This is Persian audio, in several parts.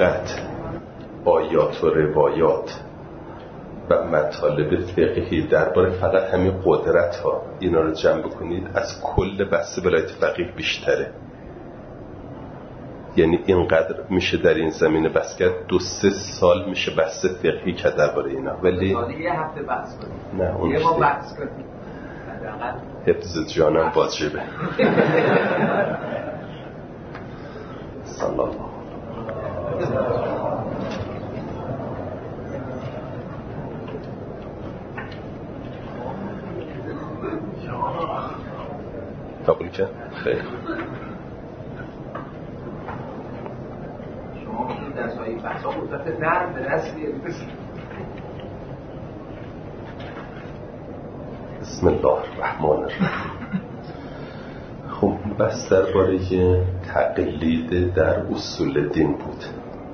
فقط آیات و روایات و مطالب فقهی درباره فقط همین قدرت ها اینا رو جمع بکنید از کل بحث ولایت فقیه بیشتره. یعنی اینقدر میشه در این زمینه بحث کرد، 2-3 سال میشه بحث فقهی کرد درباره اینا. ولی یه هفته بحث کنیم، نه اون یه ما بحث کنیم، حفظ جانم واجبه. صلی الله قبول کرد؟ خیلی شما میتونید در سایه بحثا قدرت نرم به دست بیارید. بسم الله الرحمن الرحیم. خب بس درباره تقلید در اصول دین بود.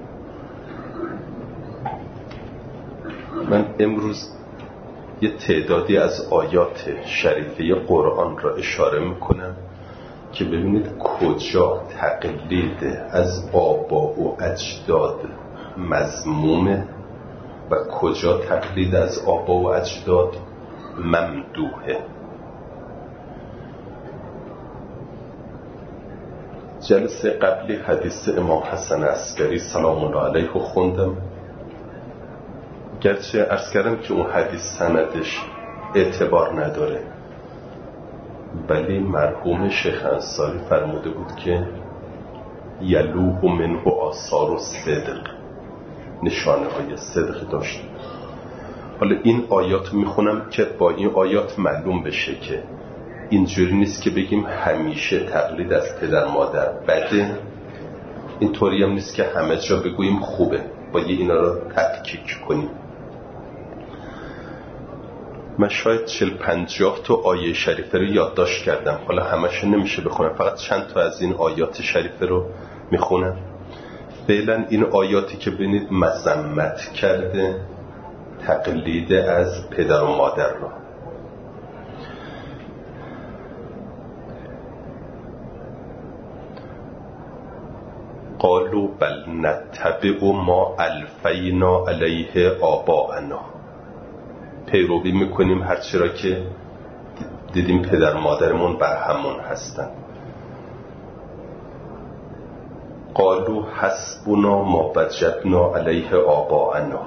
من امروز یه تعدادی از آیات شریفه قرآن را اشاره میکنم که ببینید کجا تقلید از آبا و اجداد مذمومه و کجا تقلید از آبا و اجداد ممدوحه. جلسه قبلی حدیث امام حسن عسکری سلام الله علیه خوندم، گرچه عرض کردم که اون حدیث سندش اعتبار نداره، ولی مرحوم شیخ انصاری فرموده بود که یلوح منه آثار الصدق، نشانه های صدق داشت. حالا این آیات میخونم که با این آیات معلوم بشه که اینجوری نیست که بگیم همیشه تقلید از پدر مادر بده، اینطوری هم نیست که همه جا بگوییم خوبه، باید اینا رو تفکیک کنیم. من شاید 40-50 تا آیه شریفه رو یادداشت کردم، حالا همش نمیشه بخونم، فقط چند تا از این آیات شریفه رو میخونم. فعلا این آیاتی که ببینید مذمت کرده تقلید از پدر و مادر رو. قالوا بل نتبع ما الفینا علیه آباءنا، پیروی میکنیم هرچی را که دیدیم پدر مادرمون بر همون هستن. قالوا حسبنا ما وجدنا علیه آباءنا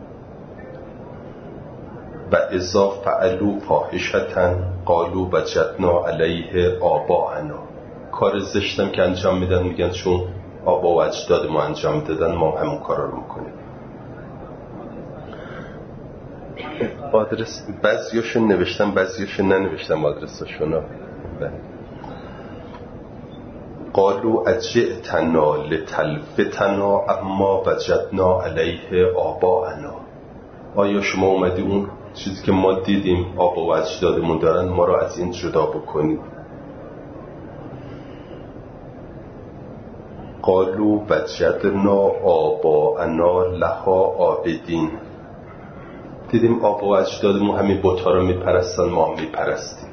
و اذا فعلوا فاحشة قالوا وجدنا علیه آباءنا. کار زشتم که انجام میدن میگن چون آبا و اجداد ما انجام دادن ما همون کارا رو میکنیم. آدرس بعضیاشو نوشتم بعضیاشو ننوشتم آدرساشونو. قالوا اجئتنا لتلفتنا اما وجدنا علیه آباءنا. آیا شما اومدی اون چیزی که ما دیدیم آبا و اجدادمون دارن ما رو از این جدا بکنید؟ قالوا وجدنا آباءنا لها عابدین. دیدیم آبا و اجدادمون همین بت‌ها رو میپرستن ما هم میپرستیم.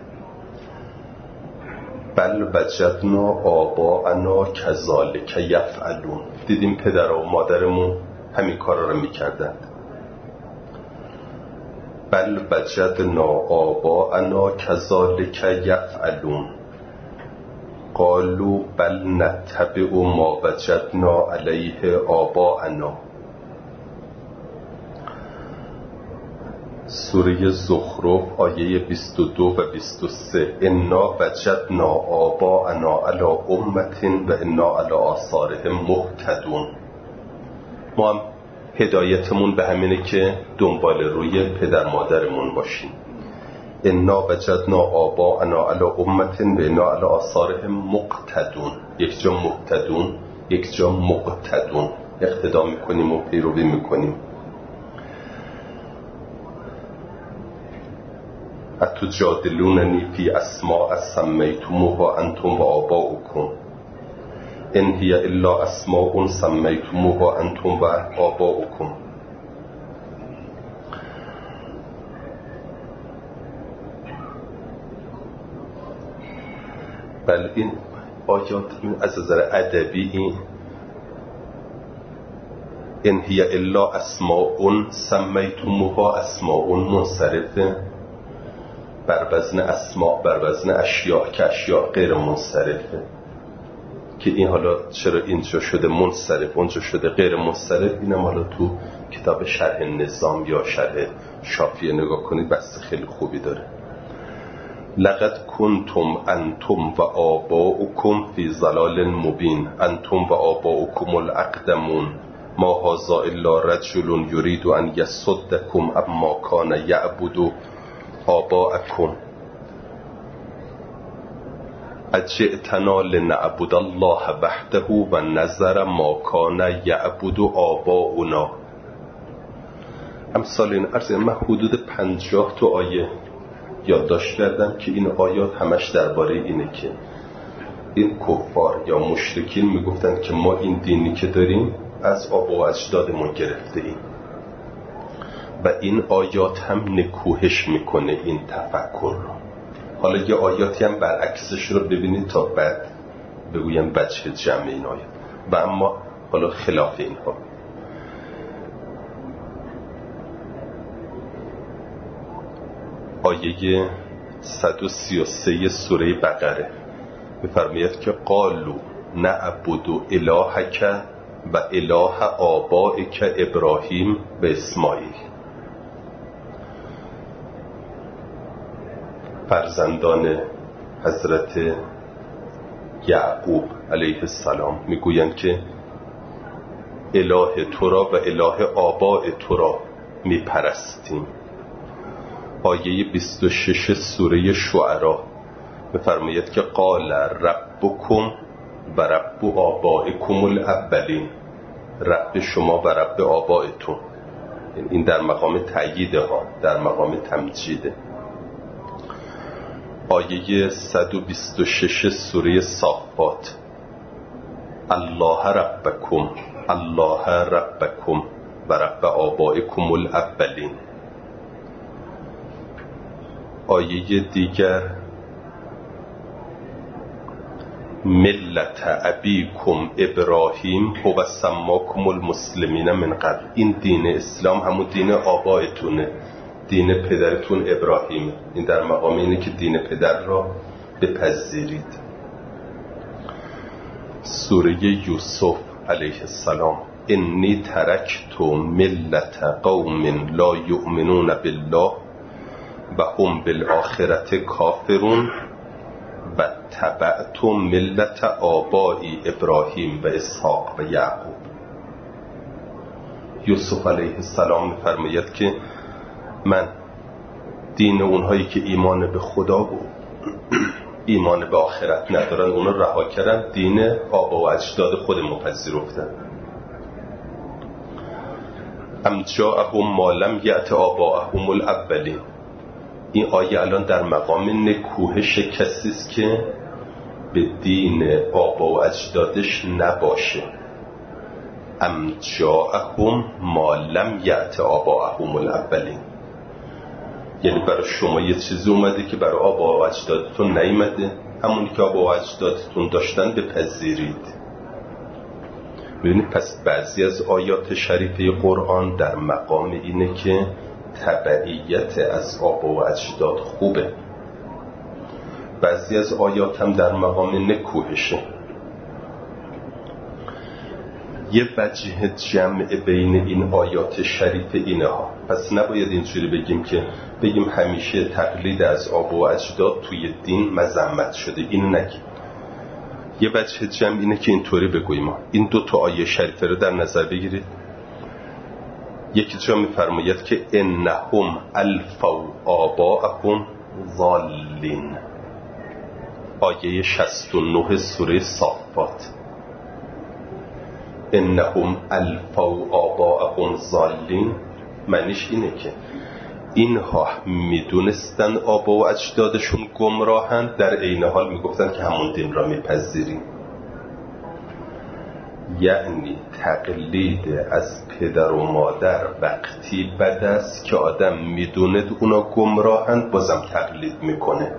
بل وجدنا آباءنا کذالک یفعلون. دیدیم پدر و مادرمون همین کارا رو میکردند. بل وجدنا آباءنا کذالک یفعلون. قالوا بل نتبع ما وجدنا علیه آباءنا. سوره زخرف آیه 22 و 23 انا وجدنا آباءنا علی امة و انا علی آثارهم مهتدون. ما هم هدایتمون به همینه که دنبال روی پدر مادرمون باشیم. انا وجدنا آباءنا علی امة و انا علی آثارهم مقتدون. یک جا مهتدون یک جا مقتدون، اقتدا میکنیم و پیروی میکنیم. اتجادلوننی فی اسماء سمیتموها انتم و آباؤکم ان هی الا اسماء سمیتموها انتم و آباؤکم. بله این آیات از نظر ادبی این ان هی الا اسماء سمیتموها، اسماء منصرفه بر وزن اسماء، بر وزن اشیاء که اشیاء غیر منصرفه، که این حالا چرا اینجا شده منصرف اونجا شده غیر منصرف، اینم حالا تو کتاب شرح نظام یا شرح شافعی نگاه کنید بحث خیلی خوبی داره. لقد کنتم انتم و آباؤکم فی ضلال مبین، انتم و آباؤکم الاقدمون، ما هذا الا رجل یرید ان یصدکم اما کان یعبد آباءکم اجئتنا لنعبد الله وحده و نذر ما کان یعبد آباؤنا. امثال این عرض من حدود 50 تا آیه یادداشت کردم که این آیات همش درباره اینه که این کفار یا مشرکین میگفتن که ما این دینی که داریم از آبا و اجدادمون گرفته ایم و این آیات هم نکوهش میکنه این تفکر رو. حالا یه آیاتی هم برعکسش رو ببینید تا بعد بگویم وجه جمع این آیات. و اما حالا خلاف اینها، آیه 133 سوره بقره می‌فرماید که قالوا نعبد الهک و اله آبائک ابراهیم و اسماعیل. فرزندان حضرت یعقوب علیه السلام میگویند که اله تو را و اله آباء تو را میپرستیم. آیه 26 سوره شعراء می‌فرماید که قال ربکم و رب آبائکم الاولین، رب شما و رب آبائتون. این در مقام تأییده ها، در مقام تمجیده. آیه 126 سوره صافات الله ربکم الله ربکم و رب آبائکم الاولین. آیه دیگر ملت ابیکم ابراهیم هو سماکم المسلمین من قبل. این دین اسلام همون دین آبائتونه، دین پدرتون ابراهیم. این در مقام اینه که دین پدر را بپذیرید. سوره یوسف علیه السلام انی ترکت ملت قوم لا یؤمنون بالله و هم بالآخرت کافرون و تبعت ملت آبائی ابراهیم و اسحاق و یعقوب. یوسف علیه السلام فرماید که من دین اونهایی که ایمان به خدا و ایمان به آخرت ندارن اونو رها کردن، دین آبا و اجداد خودمون پذیرفتن. ام جاءهم ما لم یأت آباءهم الاولین. این آیه الان در مقام نکوهش کسی است که به دین آبا و اجدادش نباشه. ام جاءهم ما لم یأت آباءهم الاولین، یعنی برای شما یه چیزی اومده که برای آبا و اجدادتون نیامده، همونی که آبا و اجدادتون داشتن بپذیرید. ببینید پس بعضی از آیات شریفه قرآن در مقام اینه که تبعیت از آبا و اجداد خوبه، بعضی از آیات هم در مقام نکوهشه. یه وجه جمع بین این آیات شریف اینه ها. پس نباید اینجوری بگیم همیشه تقلید از آبا و اجداد توی دین مذمت شده، اینو نگیم. یه وجه جمع اینه که اینطوری بگوییم این دو تا آیه شریفه رو در نظر بگیرید. یکی جا میفرماید که انهم الفوا آباءهم ضالین، آیه 69 سوره صافات. انهم الفوا آباءهم ضالین معنیش اینه که اینها میدونستن آبا و اجدادشون گمراهند، در عین حال میگفتن که همون دین را میپذیریم. یعنی تقلید از پدر و مادر وقتی بد است که آدم میدونه اونا گمراهند بازم تقلید میکنه.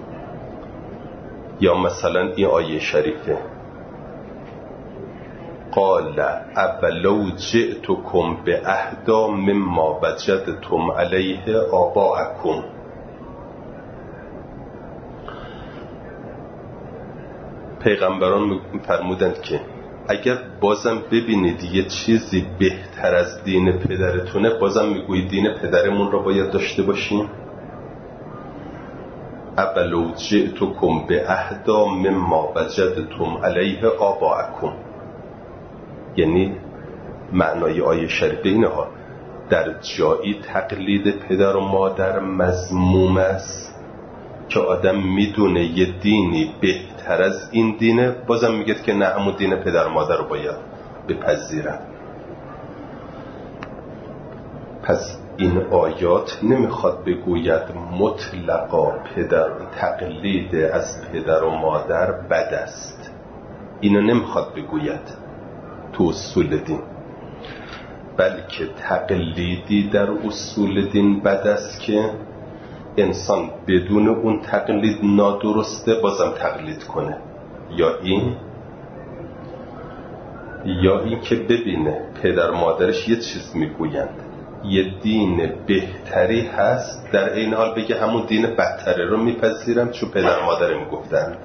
یا مثلا این آیه شریفه قال اولو جئتکم باهدی مما وجدتم علیه آباءکم. پیغمبران فرمودند که اگر بازم ببینید یه چیزی بهتر از دین پدرتونه، بازم میگویید دین پدرمون را باید داشته باشیم. اولو جئتکم باهدی مما وجدتم علیه آباءکم، یعنی معنای آیه شریفه اینه ها، در جایی تقلید پدر و مادر مذموم است که آدم میدونه یه دینی بهتر از این دینه، بازم میگه که نه، همون دین پدر و مادر رو باید بپذیرم. پس این آیات نمیخواد بگوید مطلقا تقلید از پدر و مادر بد است، اینو نمیخواد بگوید تو اصول دین، بلکه تقلیدی در اصول دین بد است که انسان بدون اون تقلید نادرسته بازم تقلید کنه، یا این که ببینه پدر مادرش یه چیز میگویند، یه دین بهتری هست، در این حال بگه همون دین بدتره رو میپذیرم چون پدر مادر میگفتند.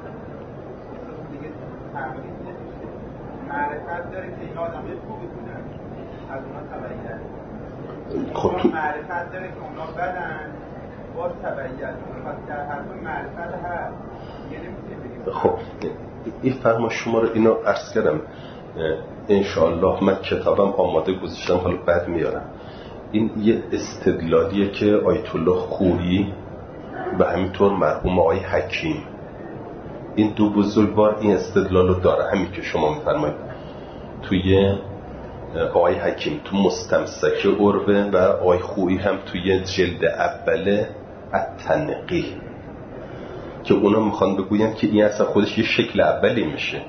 معرفت داره که این آدم خوبی بودن از اونا تبعیت، خب تو معرفت داره که اونا بدن باز تبعیت، پس در هر دو معرفت هست. خب این فرما شما رو اینو عرض کردم، انشاءالله من کتابم آماده گذاشتم، حالا بعد میارم. این یه استدلالیه که آیت الله خویی و همینطور مرحوم آقای حکیم، این دو بزرگوار این استدلال رو داره، همین که شما میفرمایید توی آقای حکیم تو مستمسک عروه و آقای خویی هم توی جلد اوله التنقیح، که اونا میخوان بگوین که این اصلا خودش یه شکل اولی میشه.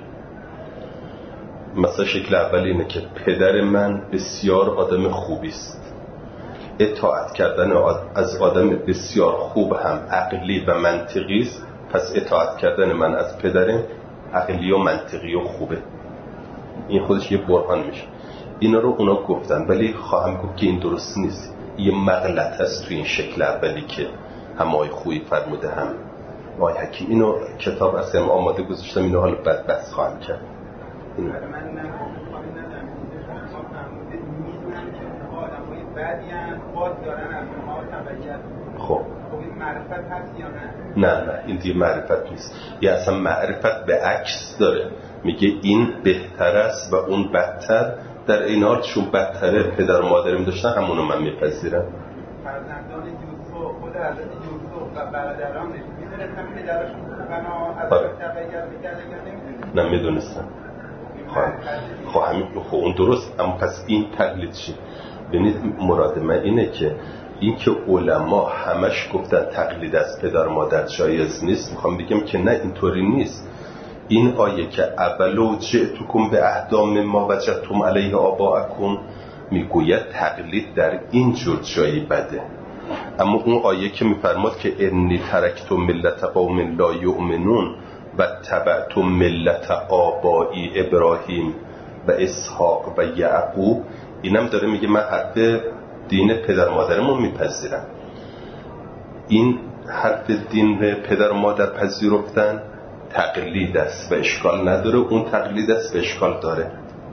مثلا شکل اولی اینه که پدر من بسیار آدم خوبی است، اطاعت کردن از آدم بسیار خوب هم عقلی و منطقی است، پس اطاعت کردن من از پدرم عقلی و منطقی و خوبه. این خودش یه برهان میشه. اینا رو اونا گفتن، ولی خواهم گفت که این درست نیست، یه مغلط هست توی این شکل اولی که هم آقای خویی فرموده هم آقای حکیم. اینو کتاب اصلا آماده گذاشتم، اینو حالا بعد بحث خواهم کرد. اینو خب این معرفت هست یا نه؟ نه این دیگه معرفت نیست، یه اصلا معرفت به عکس داره، میگه این بهتر است و اون بدتر، در این حال چون بدتره پدر و مادرم داشتن همونو من میپذیرم. فرزندان یوسف، خود حضرت یوسف و برادرانش میدونستن پدرشون بنا از تبعیت میکردن یا نمیدونستن؟ نمیدونستن. خب اون درست، اما پس این تقلید چی؟ ببینید مراد من اینه که این که علما همش گفتن تقلید از پدر و مادر جایز نیست، میخوام بگم که نه، اینطوری نیست. این آیه که اولو جئتکم باهدی مما وجدتم علیه آباءکم میگوید تقلید در این جور جایی بده، اما اون آیه که میفرماد که انی ترکت ملت قوم لا یؤمنون و تبعت ملت آبائی ابراهیم و اسحاق و یعقوب، اینم داره میگه من حرف دین پدر مادرمو میپذیرم. این حرف دین پدر و مادر پذیرفتن تقلید است و اشکال نداره، اون تقلید است و اشکال داره.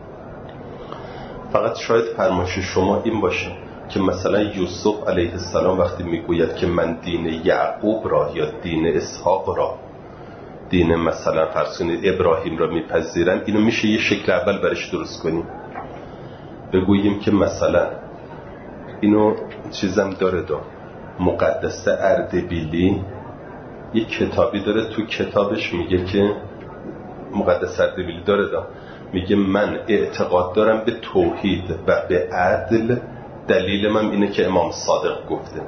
فقط شاید فرمایش شما این باشه که مثلا یوسف علیه السلام وقتی میگوید که من دین یعقوب را یا دین اسحاق را، دین مثلا فرض کنید ابراهیم را میپذیرم، اینو میشه یه شکل اول برش درست کنیم، بگوییم که مثلا اینو چیزم داره مقدسه اردبیلی یک کتابی داره، تو کتابش میگه که مقدسه اردبیلی داره میگه من اعتقاد دارم به توحید و به عدل، دلیل من اینه که امام صادق گفته.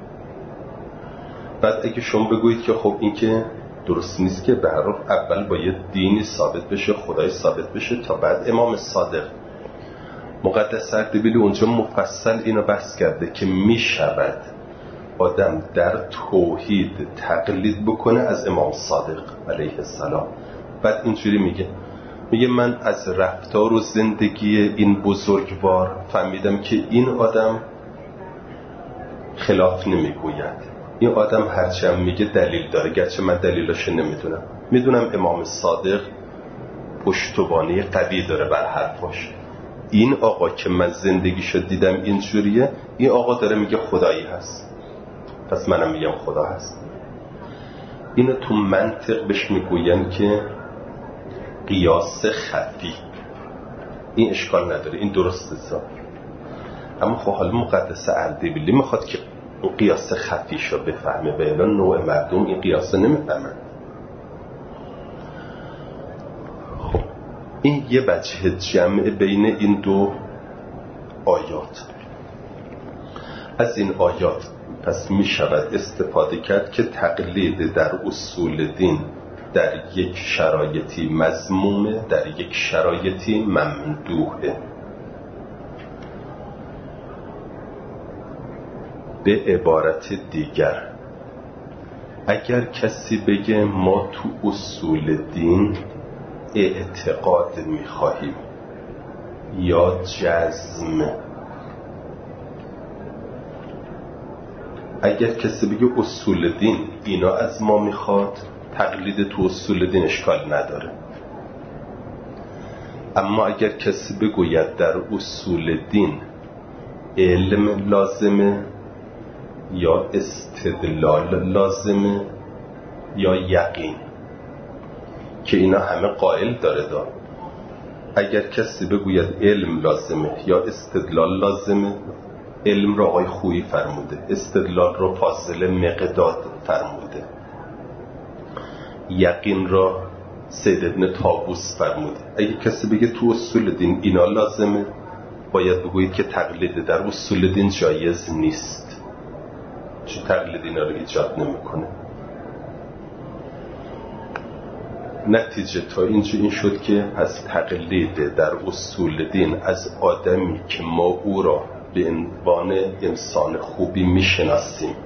بعد اگه شما بگویید که خب این که درست نیست، که به هر حال اول باید دینی ثابت بشه، خدای ثابت بشه تا بعد امام صادق. مقدسه اردبیلی اونجا مفصل اینو بحث کرده که میشود آدم در توحید تقلید بکنه از امام صادق علیه السلام. بعد اینجوری میگه میگه من از رفتار و زندگی این بزرگوار فهمیدم که این آدم خلاف نمیگوید. این آدم هرچند میگه دلیل داره، گرچه من دلیلاشو نمیدونم. میدونم امام صادق پشتوانه قوی داره بر حرفاش. این آقا که من زندگیشو دیدم اینجوریه، این آقا داره میگه خدایی هست، پس منم میگم خدا هست. اینو تو منطق بهش میگوین که قیاس خفی. این اشکال نداره، این درسته سا. اما خب حالا مقدس اردبیلی میخواد که اون قیاس خفیشو بفهمه، به اعلان نوع مردم این قیاس نمیفهمن. خب این یه وجه جمع بین این دو آیات. از این آیات پس می شود استفاده کرد که تقلید در اصول دین در یک شرایطی مذمومه، در یک شرایطی ممدوحه. به عبارت دیگر، اگر کسی بگه ما تو اصول دین اعتقاد می خواهیم یا جزم، اگر کسی بگه اصول دین اینا از ما میخواد، تقلید تو اصول دین اشکال نداره. اما اگر کسی بگوید در اصول دین علم لازمه یا استدلال لازمه یا یقین، که اینا همه قائل داره دار. اگر کسی بگوید علم لازمه یا استدلال لازمه، علم را آقای خویی فرموده، استدلال را فاضل مقداد فرموده، یقین را سید ابن طاووس فرموده. اگه کسی بگه تو اصول دین اینا لازمه، باید بگویید که تقلید در اصول دین جایز نیست، چون تقلید اینا رو ایجاد نمیکنه. نتیجه تا اینجا این شد که پس تقلید در اصول دین از آدمی که ما او را به عنوان انسان خوبی میشناسیم،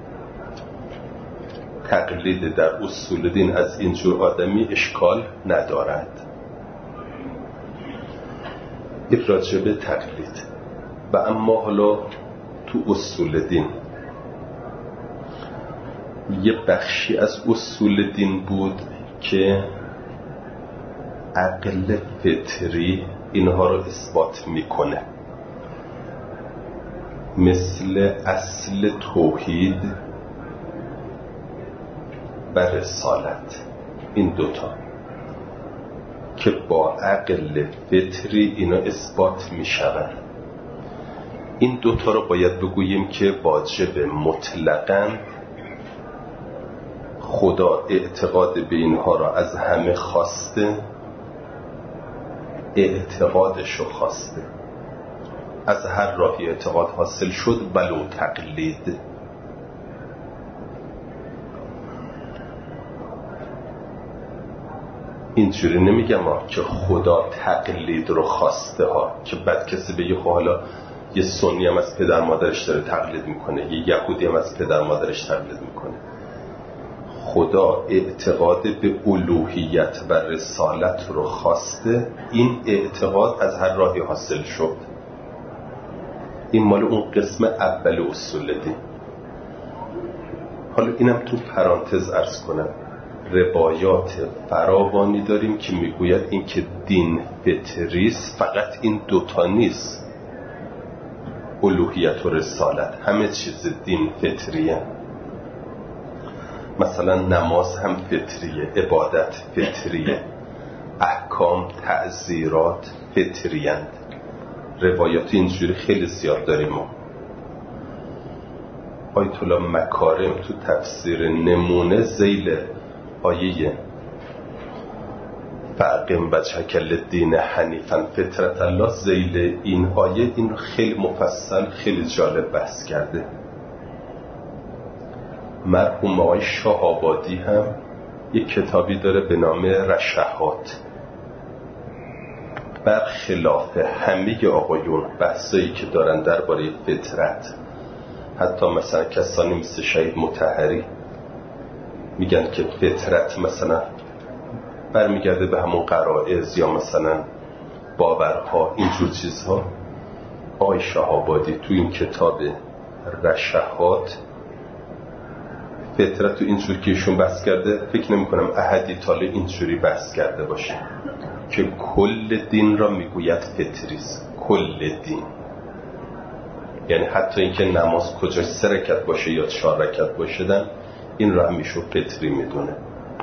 تقلید در اصول دین از اینجور آدمی اشکال ندارد. این راجب تقلید. و اما حالا تو اصول دین یه بخشی از اصول دین بود که عقل فطری اینها رو اثبات میکنه، مثل اصل توحید و رسالت. این دوتا که با عقل فطری اینا اثبات میشوند. این دوتا رو باید بگوییم که واجب مطلقاً خدا اعتقاد به اینها را از همه خواسته، اعتقادشو خواسته. از هر راهی اعتقاد حاصل شد ولو تقلید. اینجوری نمیگم که خدا تقلید رو خواسته ها، که بعد کسی بگه خب حالا یه سنی هم از پدر مادرش داره تقلید میکنه، یه یهودی هم از پدر مادرش تقلید میکنه. خدا اعتقاد به الوهیت و رسالت رو خواسته، این اعتقاد از هر راهی حاصل شد. این مال اون قسم اول اصول دین. حالا اینم تو پرانتز عرض کنم، روایات فراوانی داریم که میگوید این که دین فطریست، فقط این دوتا نیست، الوهیت و رسالت، همه چیز دین فطریه. مثلا نماز هم فطریه، عبادت فطریه، احکام تعزیرات فطریند. روایات اینجوری خیلی زیاد داریم ما. آیت الله مکارم تو تفسیر نمونه ذیل آیه فاقم وجهک للدین حنیفا فطرت الله، ذیل این آیه این رو خیلی مفصل خیلی جالب بحث کرده. مرحوم آقای شاه آبادی هم یک کتابی داره به نام رشحات. برخلاف همه آقایون بحثایی که دارن درباره فطرت، حتی مثلا کسانی مثل شهید مطهری میگن که فطرت مثلا برمیگرده به همون غرائز یا مثلا باورها، اینجور چیزها. آقای شهابادی تو این کتاب رشحات فطرت تو اینجور که ایشون بحث کرده، فکر نمی کنم احدی تاله اینجوری بحث کرده باشه که کل دین را میگوید فطریست. کل دین یعنی حتی اینکه نماز کجاش 3 رکعت باشه یا 4 رکعت باشه، این را همیشه فطری میدونه.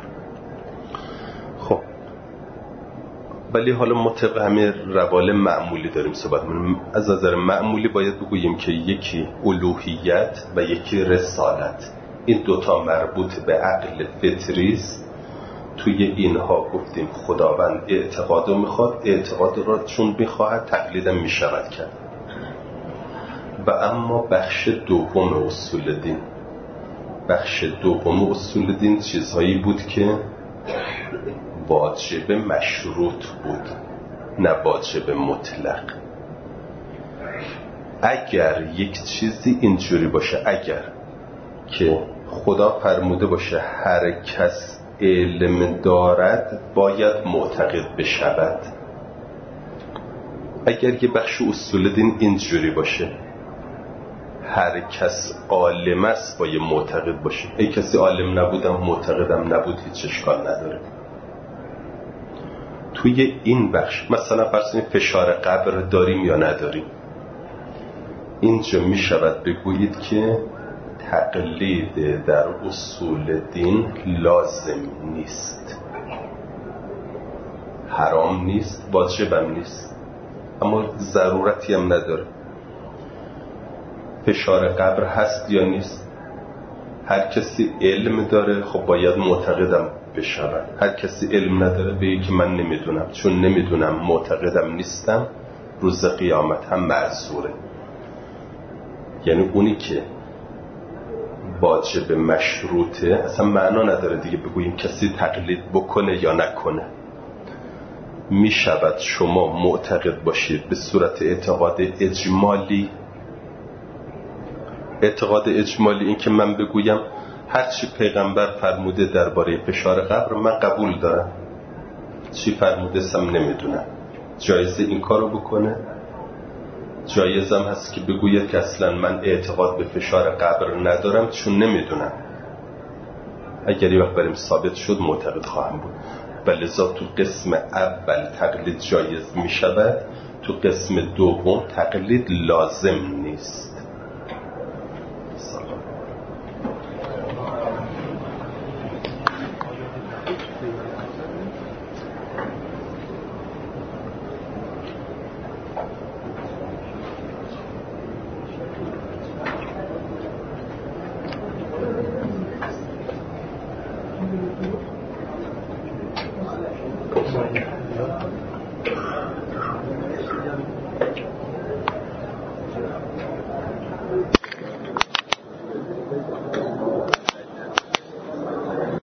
خب ولی حالا مطابق همه روال معمولی داریم صحبت می‌کنیم. از نظر معمولی باید بگوییم که یکی الوهیت و یکی رسالت، این دوتا مربوط به عقل فطری است. توی اینها گفتیم خداوند اعتقاد رو میخواد، اعتقاد را چون میخواهد تقلیدم میشود کرد. و اما بخش دوم اصول دین، بخش دوم اصول دین چیزهایی بود که واجب مشروط بود، نه واجب مطلق. اگر یک چیزی اینجوری باشه، اگر که خدا فرموده باشه هر کس علم دارد باید معتقد بشود، اگر یه بخش اصول دین اینجوری باشه هر کس عالم است باید معتقد باشه، ای کسی عالم نبودم معتقدم نبود هیچ اشکال نداره. توی این بخش مثلا فرض کنید فشار قبر داریم یا نداریم، اینجا می شود بگویید که تقلید در اصول دین لازم نیست، حرام نیست، واجبم نیست، اما ضرورتی هم نداره. فشار قبر هست یا نیست، هر کسی علم داره خب باید معتقدم بشود. هر کسی علم نداره بگه که من نمیدونم، چون نمیدونم معتقدم نیستم، روز قیامت هم معذوره. یعنی اونی که واجب مشروطه اصلا معنا نداره دیگه بگوییم کسی تقلید بکنه یا نکنه. می شود شما معتقد باشید به صورت اعتقاد اجمالی. اعتقاد اجمالی این که من بگویم هرچی پیغمبر فرموده درباره فشار قبر من قبول دارم، چی فرموده سم نمیدونم. جایزه این کارو بکنه؟ جایزم هست که بگوید که اصلا من اعتقاد به فشار قبر ندارم چون نمیدونم. اگر یه وقت بریم ثابت شد معتقد خواهم بود. ولذا تو قسم اول تقلید جایز می شود، تو قسم دوم تقلید لازم نیست. Thank you.